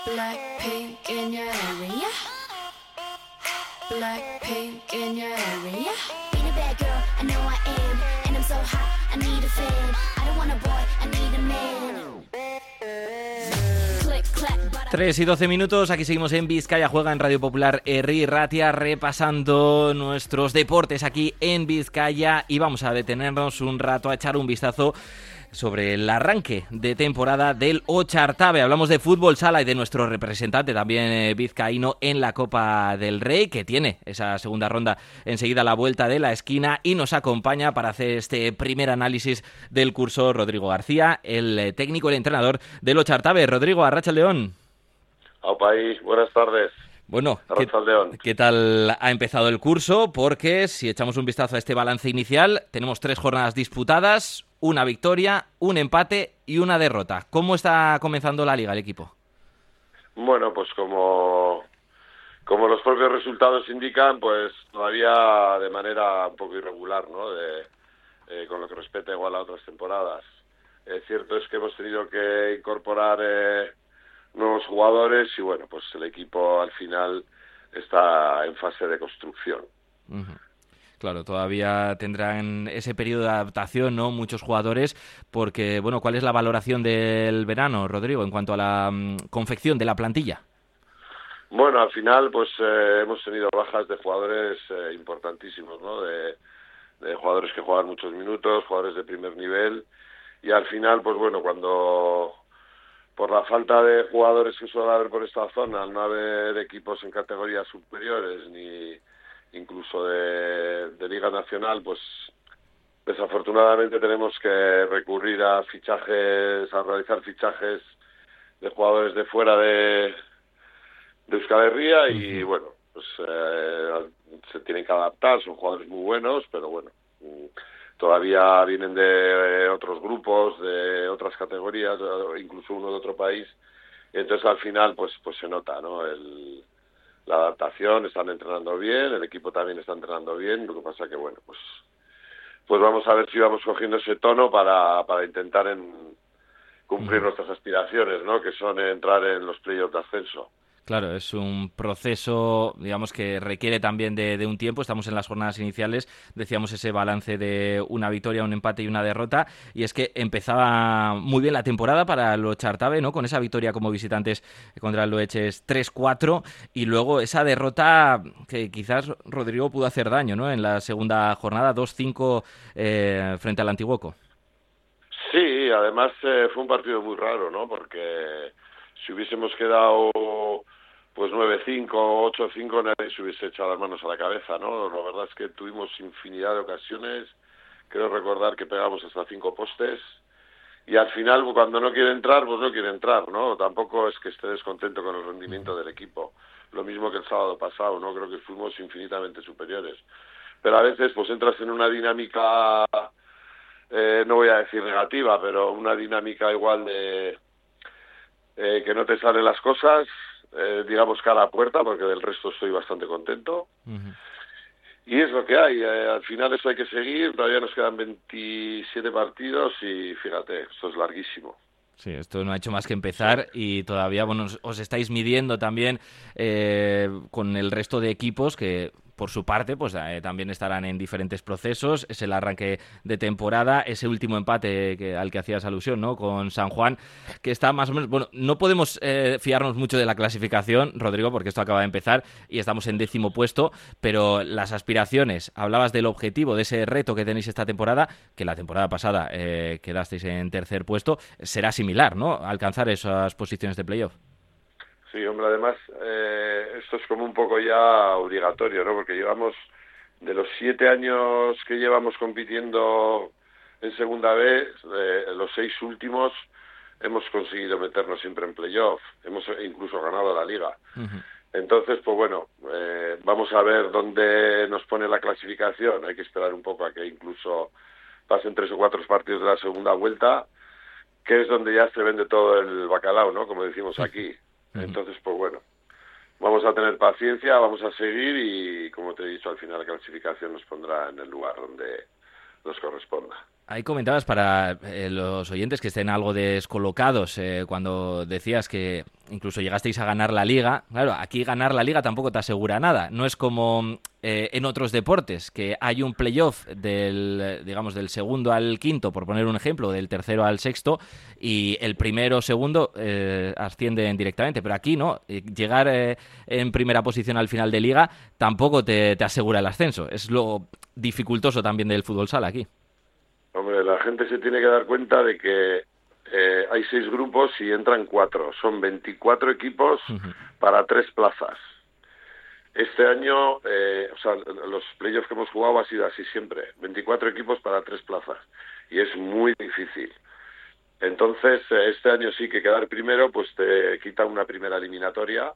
Blackpink in your area. Blackpink in your area. Being a bad girl, I know I am. And I'm so hot, I need a fan. I don't want a boy, I need a man. Click, clap, 3 y 12 minutos, aquí seguimos en Vizcaya Juega en Radio Popular Herri Ratia, repasando nuestros deportes aquí en Vizcaya, y vamos a detenernos un rato a echar un vistazo sobre el arranque de temporada del Ochartabe. Hablamos de fútbol sala y de nuestro representante también vizcaíno en la Copa del Rey, que tiene esa segunda ronda enseguida a la vuelta de la esquina, y nos acompaña para hacer este primer análisis del curso Rodrigo García, el técnico, el entrenador del Ochartabe. Rodrigo, arratsaldeon. País, buenas tardes. Bueno, ¿qué tal ha empezado el curso? Porque si echamos un vistazo a este balance inicial, tenemos 3 jornadas disputadas, una victoria, un empate y una derrota. ¿Cómo está comenzando la liga el equipo? Bueno, pues como los propios resultados indican, pues todavía de manera un poco irregular, ¿no? Con lo que respecta igual a otras temporadas. Cierto es que hemos tenido que incorporar nuevos jugadores y bueno, pues el equipo al final está en fase de construcción. Uh-huh. Claro, todavía tendrán ese periodo de adaptación, ¿no? Muchos jugadores, porque, bueno, ¿cuál es la valoración del verano, Rodrigo, en cuanto a la confección de la plantilla? Bueno, al final, pues hemos tenido bajas de jugadores importantísimos, ¿no? De jugadores que juegan muchos minutos, jugadores de primer nivel, y al final, pues bueno, cuando por la falta de jugadores que suele haber por esta zona, al no haber equipos en categorías superiores ni incluso de Liga Nacional, pues desafortunadamente tenemos que recurrir a realizar fichajes de jugadores de fuera de Euskal Herria y bueno, pues se tienen que adaptar, son jugadores muy buenos, pero bueno, todavía vienen de otros grupos, de otras categorías, incluso uno de otro país, y entonces al final pues se nota, ¿no? La adaptación, están entrenando bien, el equipo también está entrenando bien, lo que pasa que bueno, pues vamos a ver si vamos cogiendo ese tono para intentar cumplir nuestras aspiraciones, ¿no? Que son entrar en los playoffs de ascenso. Claro, es un proceso, digamos, que requiere también de un tiempo. Estamos en las jornadas iniciales, decíamos ese balance de una victoria, un empate y una derrota, y es que empezaba muy bien la temporada para el Ochartabe, ¿no? Con esa victoria como visitantes contra el Loeches 3-4, y luego esa derrota que quizás Rodrigo pudo hacer daño, ¿no? En la segunda jornada, 2-5 frente al Antiguoco. Sí, además fue un partido muy raro, ¿no? Porque si hubiésemos quedado pues 9-5, 8-5, nadie se hubiese echado las manos a la cabeza, ¿no? La verdad es que tuvimos infinidad de ocasiones, creo recordar que pegamos hasta 5 postes, y al final cuando no quiere entrar, pues no quiere entrar, ¿no? Tampoco es que esté descontento con el rendimiento del equipo, lo mismo que el sábado pasado, ¿no? Creo que fuimos infinitamente superiores, pero a veces pues entras en una dinámica, no voy a decir negativa, pero una dinámica igual de que no te salen las cosas, digamos cara a puerta, porque del resto estoy bastante contento. Uh-huh. Y es lo que hay, al final eso hay que seguir, todavía nos quedan 27 partidos y fíjate, esto es larguísimo. Sí, esto no ha hecho más que empezar y todavía, bueno, os estáis midiendo también con el resto de equipos que, por su parte, pues también estarán en diferentes procesos. Es el arranque de temporada, ese último empate al que hacías alusión, ¿no? Con San Juan, que está más o menos... Bueno, no podemos fiarnos mucho de la clasificación, Rodrigo, porque esto acaba de empezar y estamos en 10º puesto, pero las aspiraciones, hablabas del objetivo, de ese reto que tenéis esta temporada, que la temporada pasada quedasteis en 3er puesto, será similar, ¿no? Alcanzar esas posiciones de playoff. Sí, hombre, además esto es como un poco ya obligatorio, ¿no? Porque llevamos, de los 7 años que llevamos compitiendo en Segunda B, los 6 últimos hemos conseguido meternos siempre en playoff, hemos incluso ganado la liga. Uh-huh. Entonces, pues bueno, vamos a ver dónde nos pone la clasificación, hay que esperar un poco a que incluso pasen 3 o 4 partidos de la segunda vuelta, que es donde ya se vende todo el bacalao, ¿no? Como decimos aquí. Entonces, pues bueno, vamos a tener paciencia, vamos a seguir y, como te he dicho, al final la clasificación nos pondrá en el lugar corresponda. Ahí comentabas para los oyentes que estén algo descolocados cuando decías que incluso llegasteis a ganar la Liga. Claro, aquí ganar la Liga tampoco te asegura nada. No es como en otros deportes, que hay un playoff del segundo al quinto, por poner un ejemplo, del tercero al sexto, y el primero o segundo ascienden directamente. Pero aquí no, llegar en primera posición al final de Liga tampoco te asegura el ascenso. Es lo dificultoso también del fútbol sala aquí. Hombre, la gente se tiene que dar cuenta de que hay 6 grupos y entran 4. Son 24 equipos para 3 plazas. Este año, los playoffs que hemos jugado ha sido así siempre. 24 equipos para 3 plazas. Y es muy difícil. Entonces, este año sí que quedar primero, pues te quita una primera eliminatoria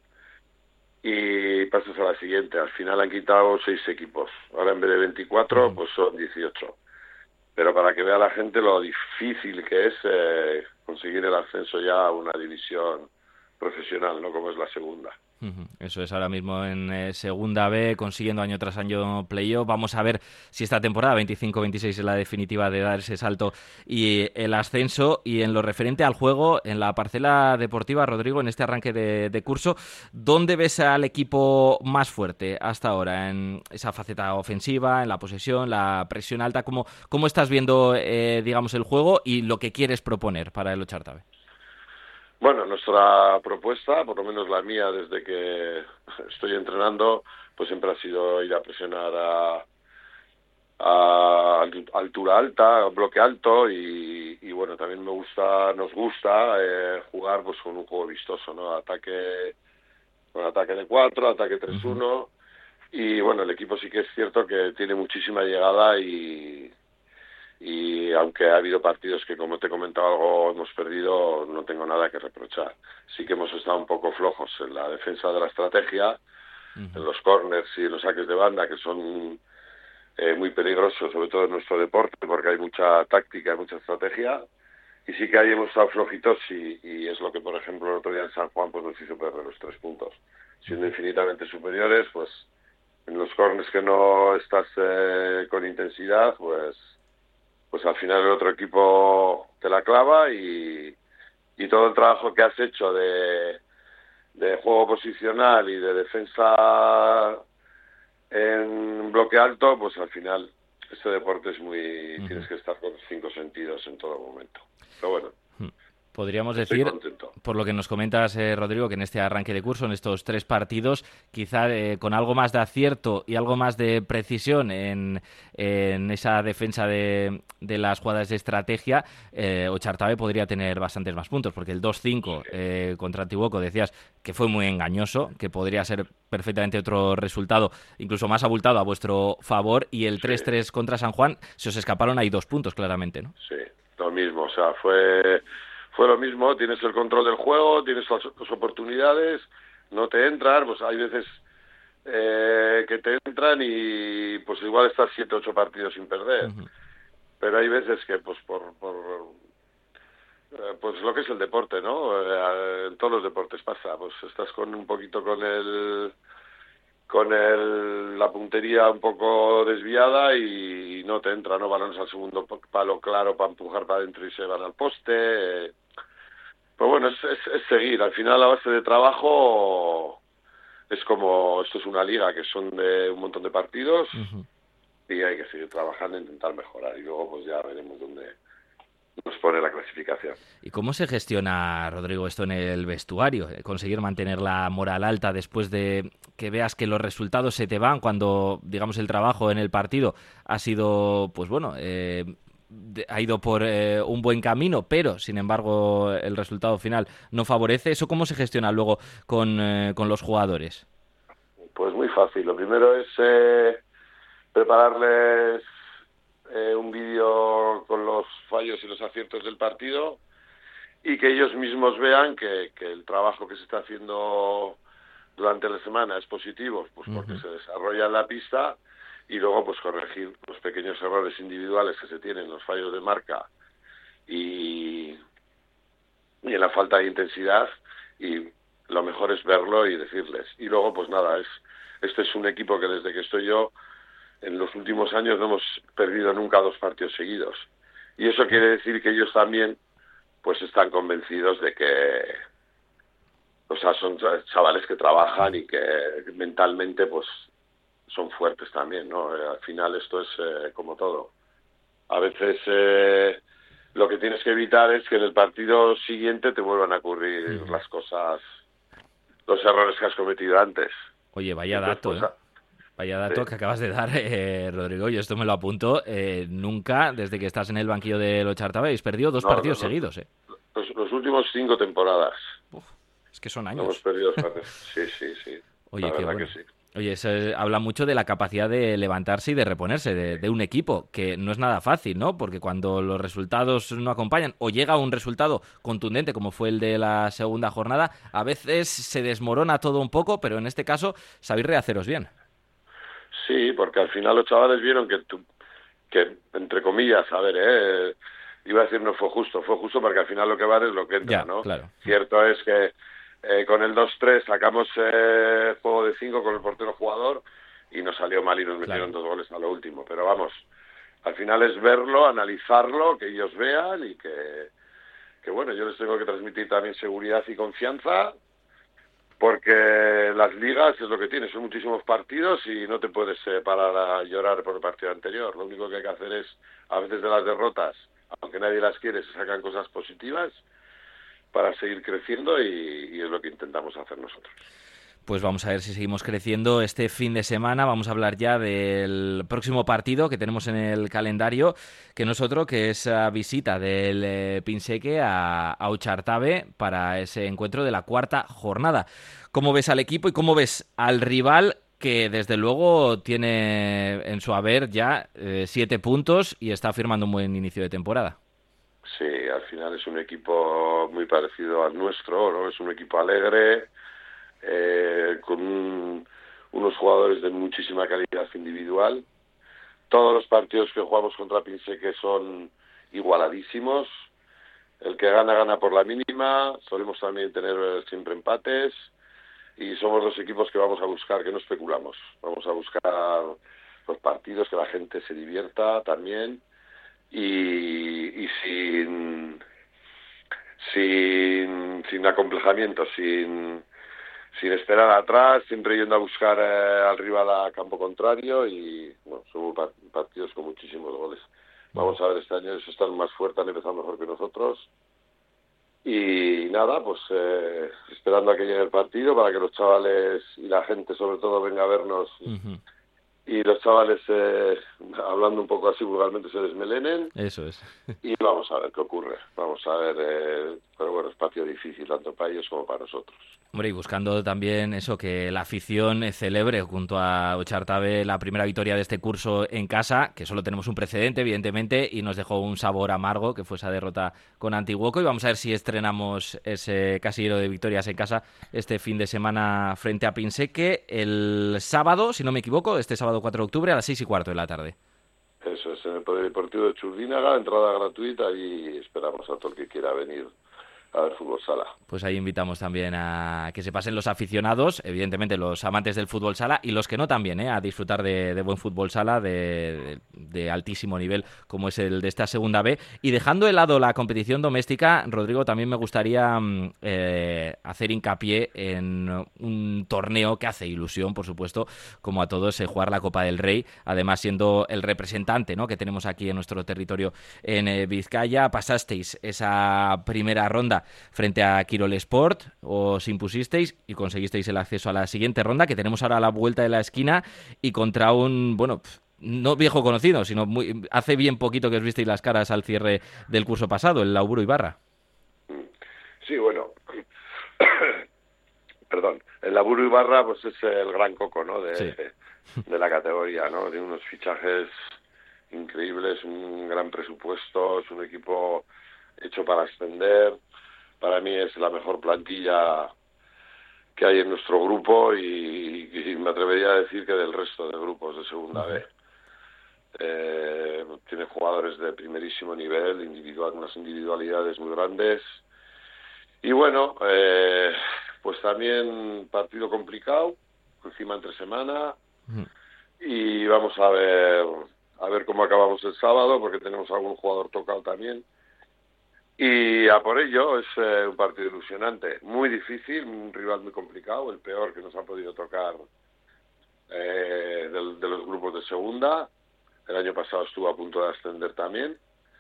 y pasas a la siguiente. Al final han quitado 6 equipos. Ahora en vez de 24, pues son 18. Pero para que vea la gente lo difícil que es conseguir el ascenso ya a una división profesional, ¿no? Como es la segunda. Eso es, ahora mismo en Segunda B, consiguiendo año tras año playoff. Vamos a ver si esta temporada 25-26 es la definitiva de dar ese salto y el ascenso. Y en lo referente al juego, en la parcela deportiva, Rodrigo, en este arranque de curso, ¿dónde ves al equipo más fuerte hasta ahora? ¿En esa faceta ofensiva, en la posesión, la presión alta? ¿Cómo estás viendo, el juego y lo que quieres proponer para el Ochartabe? Bueno, nuestra propuesta, por lo menos la mía desde que estoy entrenando, pues siempre ha sido ir a presionar a altura alta, bloque alto y bueno, también nos gusta jugar pues con un juego vistoso, ¿no? Con ataque de 4, ataque 3-1 y bueno, el equipo sí que es cierto que tiene muchísima llegada y aunque ha habido partidos que, como te he comentado, algo hemos perdido, no tengo nada que reprochar. Sí que hemos estado un poco flojos en la defensa de la estrategia, en los córners y en los saques de banda, que son muy peligrosos, sobre todo en nuestro deporte, porque hay mucha táctica y mucha estrategia. Y sí que ahí hemos estado flojitos y es lo que, por ejemplo, el otro día en San Juan pues nos hizo perder los 3 puntos. Siendo infinitamente superiores, pues en los córners que no estás con intensidad, pues al final el otro equipo te la clava y todo el trabajo que has hecho de juego posicional y de defensa en bloque alto, pues al final este deporte es tienes que estar con los 5 sentidos en todo momento. Pero bueno, podríamos estoy decir, contento. Por lo que nos comentas, Rodrigo, que en este arranque de curso, en estos 3 partidos, quizá con algo más de acierto y algo más de precisión en esa defensa de las jugadas de estrategia, Ochartabe podría tener bastantes más puntos, porque el 2-5 contra Antiguoco decías que fue muy engañoso, que podría ser perfectamente otro resultado, incluso más abultado a vuestro favor, y el 3-3 contra San Juan, se os escaparon ahí 2 puntos, claramente, ¿no? Sí, lo mismo, o sea, fue lo mismo, tienes el control del juego, tienes las oportunidades, no te entran, pues hay veces que te entran y pues igual estás 7-8 partidos sin perder, pero hay veces que pues pues lo que es el deporte, ¿no? En todos los deportes pasa, pues estás un poquito con la puntería un poco desviada y no te entra, ¿no? Balones al segundo palo claro para empujar para adentro y se van al poste. Pues bueno, es seguir. Al final, a base de trabajo, es como, esto es una liga que son de un montón de partidos y hay que seguir trabajando e intentar mejorar. Y luego pues ya veremos dónde nos pone la clasificación. ¿Y cómo se gestiona, Rodrigo, esto en el vestuario? Conseguir mantener la moral alta después de que veas que los resultados se te van cuando, digamos, el trabajo en el partido ha sido, pues bueno, ha ido por un buen camino, pero, sin embargo, el resultado final no favorece. ¿Eso cómo se gestiona luego con los jugadores? Pues muy fácil. Lo primero es prepararles un vídeo con los fallos y los aciertos del partido y que ellos mismos vean que el trabajo que se está haciendo durante la semana es positivo, pues porque se desarrolla en la pista, y luego pues corregir los pequeños errores individuales que se tienen, los fallos de marca y en la falta de intensidad, y lo mejor es verlo y decirles. Y luego pues nada, este es un equipo que desde que estoy yo en los últimos años no hemos perdido nunca 2 partidos seguidos. Y eso quiere decir que ellos también pues están convencidos de que, o sea, son chavales que trabajan y que mentalmente pues son fuertes también, ¿no? Al final esto es como todo. A veces lo que tienes que evitar es que en el partido siguiente te vuelvan a ocurrir las cosas, los errores que has cometido antes. Oye, vaya Entonces, dato, pues, Vaya dato sí. que acabas de dar, Rodrigo. Yo esto me lo apunto. Nunca, desde que estás en el banquillo del Ochartave, habéis perdido 2 No, partidos seguidos, ¿eh? Los últimos 5 temporadas Uf, es que son no hemos años. perdido 2 partidos. Sí, sí, sí. Oye, La qué verdad bueno. que sí. Oye, eso habla mucho de la capacidad de levantarse y de reponerse de un equipo, que no es nada fácil, ¿no? Porque cuando los resultados no acompañan o llega un resultado contundente como fue el de la segunda jornada, a veces se desmorona todo un poco, pero en este caso sabéis rehaceros bien. Sí, porque al final los chavales vieron que entre comillas, a ver, iba a decir no fue justo porque al final lo que vale es lo que entra, Ya, ¿no? claro. Cierto es que con el 2-3 sacamos juego de 5 con el portero jugador y nos salió mal y nos metieron 2 goles a lo último, pero vamos, al final es verlo, analizarlo, que ellos vean y que bueno, yo les tengo que transmitir también seguridad y confianza, porque las ligas es lo que tiene, son muchísimos partidos y no te puedes parar a llorar por el partido anterior. Lo único que hay que hacer es, a veces de las derrotas, aunque nadie las quiere, se sacan cosas positivas para seguir creciendo y es lo que intentamos hacer nosotros. Pues vamos a ver si seguimos creciendo este fin de semana. Vamos a hablar ya del próximo partido que tenemos en el calendario, que no es otro que esa visita del Pinseque a Ochartave para ese encuentro de la 4ª jornada. ¿Cómo ves al equipo y cómo ves al rival que desde luego tiene en su haber ya 7 puntos y está firmando un buen inicio de temporada? Sí, al final es un equipo muy parecido al nuestro, ¿no? Es un equipo alegre, con unos jugadores de muchísima calidad individual. Todos los partidos que jugamos contra Pinseque son igualadísimos. El que gana, gana por la mínima. Solemos también tener siempre empates. Y somos 2 equipos que vamos a buscar, que no especulamos. Vamos a buscar los partidos, que la gente se divierta también. Y sin acomplejamiento, sin esperar atrás, siempre yendo a buscar al rival a campo contrario y bueno, son partidos con muchísimos goles. Vamos a ver, este año ellos están más fuertes, han empezado mejor que nosotros y nada, pues esperando a que llegue el partido para que los chavales y la gente sobre todo venga a vernos y los chavales, hablando un poco así vulgarmente, se desmelenen. Eso es. Y vamos a ver qué ocurre. Vamos a ver, pero bueno, es partido difícil tanto para ellos como para nosotros. Hombre, y buscando también eso, que la afición celebre junto a Ochartave la primera victoria de este curso en casa, que solo tenemos un precedente, evidentemente, y nos dejó un sabor amargo, que fue esa derrota con Antiguoco, y vamos a ver si estrenamos ese casillero de victorias en casa este fin de semana frente a Pinseque, el sábado, si no me equivoco, este sábado 4 de octubre a las 6:15 de la tarde. Eso es, en el Polideportivo de Churdínaga, entrada gratuita y esperamos a todo el que quiera venir a ver fútbol sala. Pues ahí invitamos también a que se pasen los aficionados, evidentemente los amantes del fútbol sala y los que no también, a disfrutar de buen fútbol sala de altísimo nivel como es el de esta segunda B. Y dejando de lado la competición doméstica, Rodrigo, también me gustaría hacer hincapié en un torneo que hace ilusión, por supuesto, como a todos, jugar la Copa del Rey, además siendo el representante, ¿no?, que tenemos aquí en nuestro territorio en Vizcaya. Pasasteis esa primera ronda frente a Quirol Sport, os impusisteis y conseguisteis el acceso a la siguiente ronda, que tenemos ahora a la vuelta de la esquina y contra un, bueno, no viejo conocido, sino hace bien poquito que os visteis las caras al cierre del curso pasado, el Lauburu Ibarra. Sí, bueno, perdón, el Lauburu Ibarra pues es el gran coco, ¿no?, de la categoría, ¿no? Tiene unos fichajes increíbles, un gran presupuesto, es un equipo hecho para ascender. Para mí es la mejor plantilla que hay en nuestro grupo y me atrevería a decir que del resto de grupos de segunda B. Tiene jugadores de primerísimo nivel, unas individualidades muy grandes. Y bueno, pues también partido complicado, encima entre semana. y vamos a ver cómo acabamos el sábado, porque tenemos algún jugador tocado también. Y a por ello, es un partido ilusionante, muy difícil, un rival muy complicado, el peor que nos ha podido tocar de los grupos de segunda. El año pasado estuvo a punto de ascender también.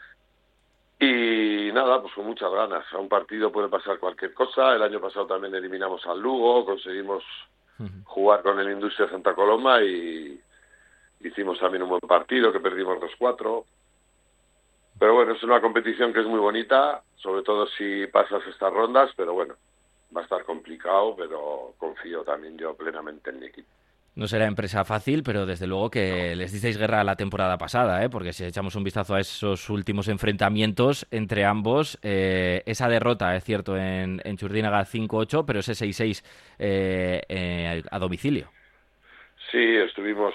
Y nada, pues con muchas ganas. A un partido puede pasar cualquier cosa. El año pasado también eliminamos al Lugo, conseguimos jugar con el Industria Santa Coloma y hicimos también un buen partido, que perdimos 2-4. Pero bueno, es una competición que es muy bonita, sobre todo si pasas estas rondas, pero bueno, va a estar complicado, pero confío también yo plenamente en mi equipo. No será empresa fácil, pero desde luego que les disteis guerra la temporada pasada, ¿eh? Porque si echamos un vistazo a esos últimos enfrentamientos entre ambos, esa derrota, es cierto, en Txurdinaga 5-8, pero ese 6-6 a domicilio. Sí, estuvimos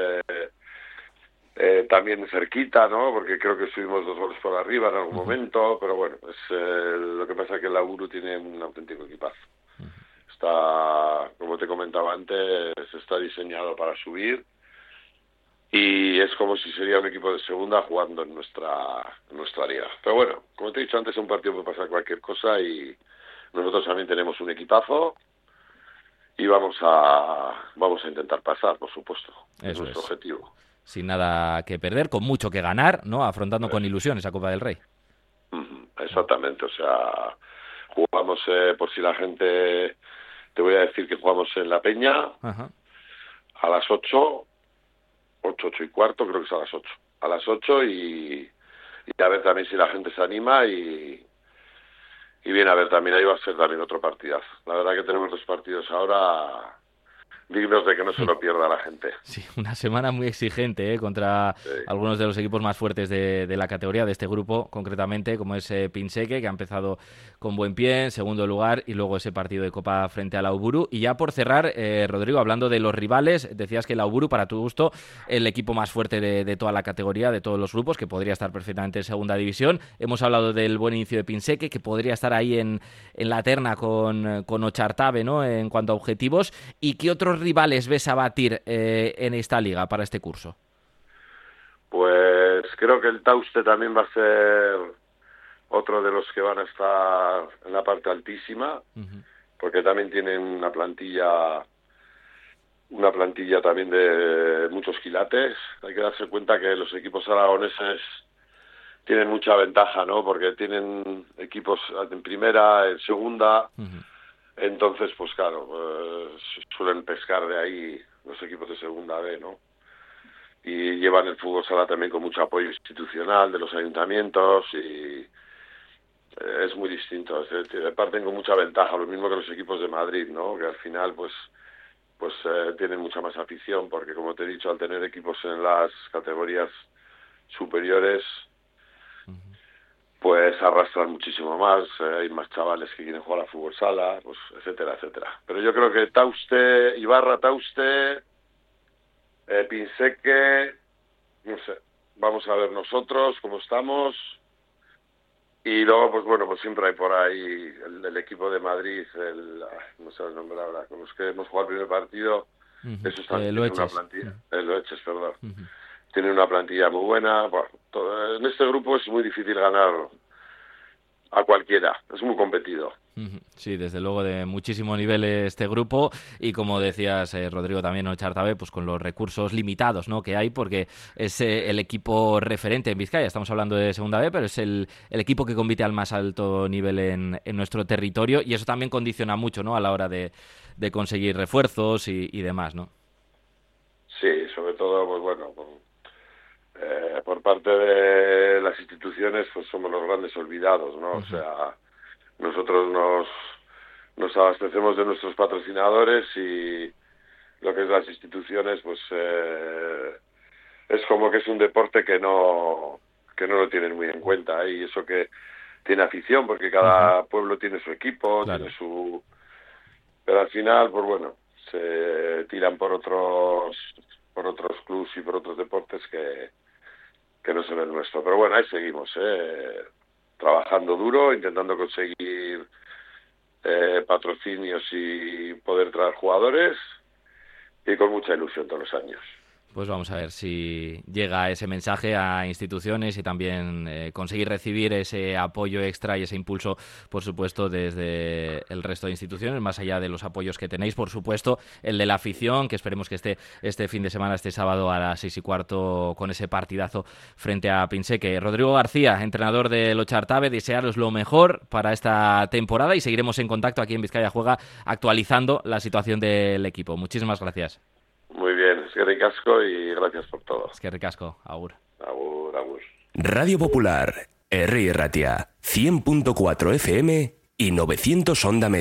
también cerquita, ¿no? Porque creo que estuvimos 2 goles por arriba en algún momento, pero bueno, lo que pasa es que el Auburu tiene un auténtico equipazo. Está, como te comentaba antes, está diseñado para subir y es como si sería un equipo de segunda jugando en nuestra liga. Pero bueno, como te he dicho antes, en un partido puede pasar cualquier cosa y nosotros también tenemos un equipazo y vamos a intentar pasar, por supuesto. Es nuestro objetivo. Sin nada que perder, con mucho que ganar, ¿no? Afrontando con ilusión esa Copa del Rey. Exactamente, o sea, jugamos, por si la gente... Te voy a decir que jugamos en La Peña. Ajá. A las 8 y cuarto, creo que es a las 8. A las 8 y a ver también si la gente se anima y viene a ver también, ahí va a ser también otro partidazo. La verdad que tenemos 2 partidos ahora dignos de que no se lo pierda la gente. Sí, una semana muy exigente, contra algunos de los equipos más fuertes de la categoría, de este grupo concretamente, como es Pinseque, que ha empezado con buen pie en segundo lugar, y luego ese partido de Copa frente al Auburu. Y ya por cerrar, Rodrigo, hablando de los rivales, decías que el Auburu, para tu gusto, el equipo más fuerte de toda la categoría, de todos los grupos, que podría estar perfectamente en segunda división. Hemos hablado del buen inicio de Pinseque, que podría estar ahí en la terna con Ochartabe, ¿no?, en cuanto a objetivos. ¿Y qué otros rivales ves a batir en esta liga para este curso? Pues creo que el Tauste también va a ser otro de los que van a estar en la parte altísima, porque también tienen una plantilla también de muchos quilates. Hay que darse cuenta que los equipos aragoneses tienen mucha ventaja, ¿no? Porque tienen equipos en primera, en segunda. Entonces, pues claro, suelen pescar de ahí los equipos de segunda B, ¿no? Y llevan el fútbol sala también con mucho apoyo institucional de los ayuntamientos y es muy distinto. Parten con mucha ventaja, lo mismo que los equipos de Madrid, ¿no? Que al final, pues tienen mucha más afición, porque como te he dicho, al tener equipos en las categorías superiores, pues arrastran muchísimo más, hay más chavales que quieren jugar a fútbol sala, pues etcétera, etcétera. Pero yo creo que Tauste, Ibarra, Tauste, Pinseque, no sé, vamos a ver nosotros cómo estamos. Y luego, pues bueno, pues siempre hay por ahí el equipo de Madrid, no sé el nombre ahora, con los que hemos jugado el primer partido, esos también tienen una plantilla, el Loeches, perdón. Tienen una plantilla muy buena. Bueno, en este grupo es muy difícil ganar a cualquiera, es muy competido. Sí, desde luego de muchísimo nivel este grupo y como decías, Rodrigo, también Ochartabe, pues con los recursos limitados, ¿no?, que hay, porque es el equipo referente en Vizcaya. Estamos hablando de segunda B, pero es el equipo que compite al más alto nivel en nuestro territorio, y eso también condiciona mucho, ¿no?, a la hora de conseguir refuerzos y demás, ¿no? Sí, sobre todo, pues bueno, por parte de las instituciones, pues somos los grandes olvidados, ¿no? O sea, nosotros nos abastecemos de nuestros patrocinadores y lo que es las instituciones, pues es como que es un deporte que no lo tienen muy en cuenta, y eso que tiene afición, porque cada pueblo tiene su equipo, tiene su... Pero al final, pues bueno, se tiran por otros clubs y por otros deportes que no son el nuestro. Pero bueno, ahí seguimos, trabajando duro, intentando conseguir patrocinios y poder traer jugadores, y con mucha ilusión todos los años. Pues vamos a ver si llega ese mensaje a instituciones y también conseguir recibir ese apoyo extra y ese impulso, por supuesto, desde el resto de instituciones, más allá de los apoyos que tenéis, por supuesto, el de la afición, que esperemos que esté este fin de semana, este sábado a las 6:15, con ese partidazo frente a Pinseque. Rodrigo García, entrenador del Ochartabe, desearos lo mejor para esta temporada y seguiremos en contacto aquí en Vizcaya Juega, actualizando la situación del equipo. Muchísimas gracias. Muy bien, eskerrik asko y gracias por todo. Eskerrik asko, agur. Agur, agur. Radio Popular, Herri Ratia, 100.4 FM y 900 Onda Media.